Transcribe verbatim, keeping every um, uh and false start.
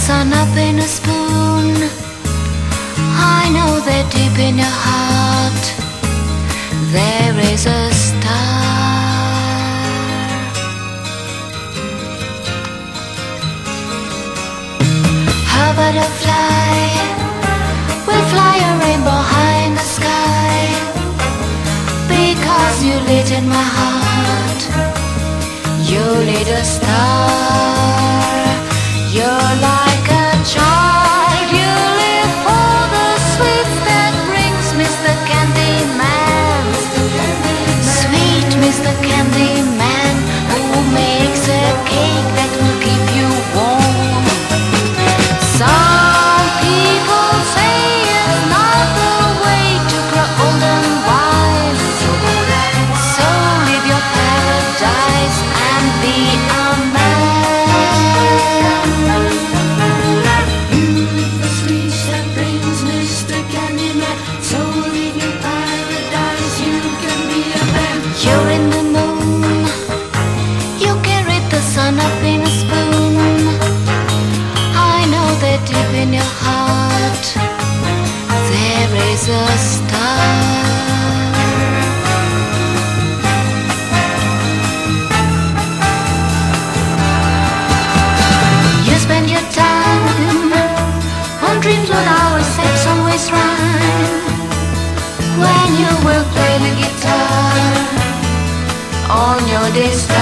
sun up in a spoon. I know that deep in your heart there is a star. A butterfly will fly a rainbow high in the sky, because you lit in my heart. You lit a star. You're like a child. You live for the sweets that brings Mister Candyman. Sweet Mister Candyman, who makes a cake that will keep you warm. Some people say it's not the way to grow old and wise. So live your paradise and be a man. You're in the moon, you carried the sun up in a spoon. I know that deep in your heart there is a star. You spend your time on dreams when our steps always rhyme. When you will play the guitar on your days